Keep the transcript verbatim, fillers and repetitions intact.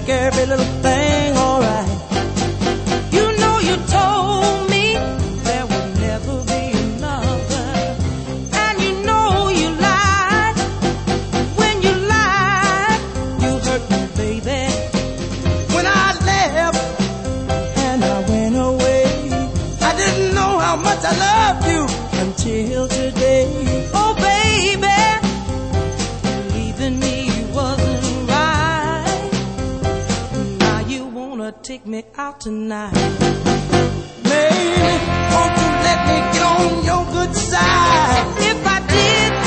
every little thing alright. You know you told me there would never be another, and you know you lied. When you lied, you hurt me, baby. When I left and I went away, I didn't know how much I loved you until today. Oh baby, leaving me wasn't right. Now you wanna take me out tonight. Baby, won't you let me get on your good side? If I did